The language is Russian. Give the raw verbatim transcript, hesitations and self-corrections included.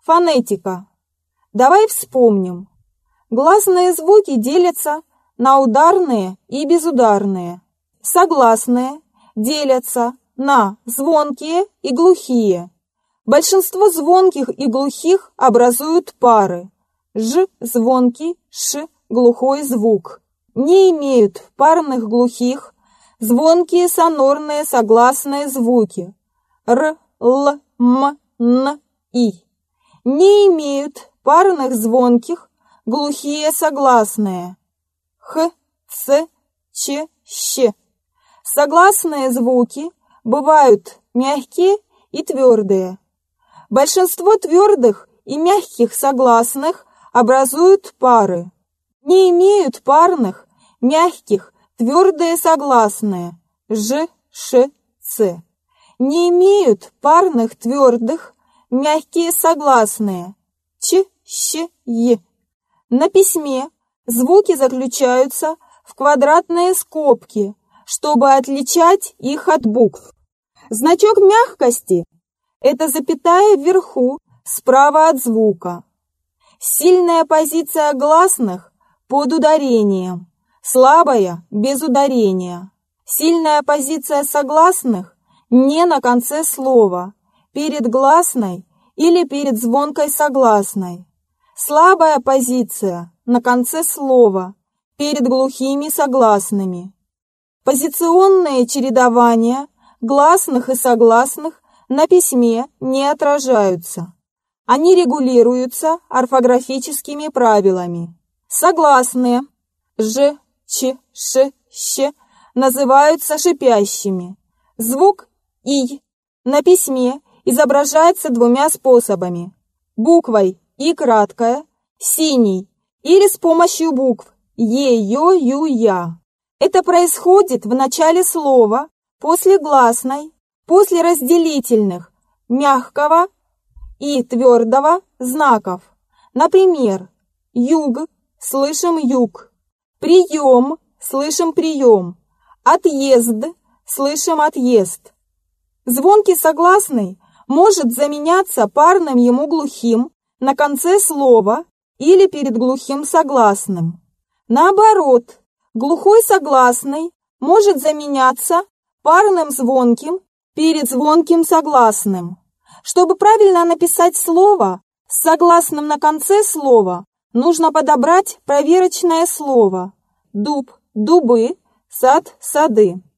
Фонетика. Давай вспомним. Гласные звуки делятся на ударные и безударные. Согласные делятся на звонкие и глухие. Большинство звонких и глухих образуют пары. Ж – звонкий, Ш – глухой звук. Не имеют парных глухих звонкие сонорные согласные звуки. Р, Л, М, Н, И. Не имеют парных звонких глухие согласные. Х, Ц, Ч, Щ. Согласные звуки бывают мягкие и твердые. Большинство твердых и мягких согласных образуют пары. Не имеют парных, мягких, твердые согласные Ж, Ш, Ц. Не имеют парных, твердых, мягкие согласные Ч, Щ, Е. На письме звуки заключаются в квадратные скобки, чтобы отличать их от букв. Значок мягкости – это запятая вверху, справа от звука. Сильная позиция гласных под ударением, слабая – без ударения. Сильная позиция согласных не на конце слова, перед гласной или перед звонкой согласной. Слабая позиция на конце слова, перед глухими согласными. Позиционные чередования гласных и согласных на письме не отражаются. Они регулируются орфографическими правилами. Согласные Ж, Ч, Ш, Щ называются шипящими. Звук И на письме изображается двумя способами. Буквой И краткая, синий, или с помощью букв Е, Ё, Ю, Я. Это происходит в начале слова, после гласной, после разделительных, мягкого и твердого знаков. Например, юг, слышим юг, прием, слышим прием, отъезд, слышим отъезд. Звонкий согласный может заменяться парным ему глухим на конце слова или перед глухим согласным. Наоборот, глухой согласный может заменяться парным звонким перед звонким согласным. Чтобы правильно написать слово с согласным на конце слова, нужно подобрать проверочное слово. Дуб, дубы, сад, сады.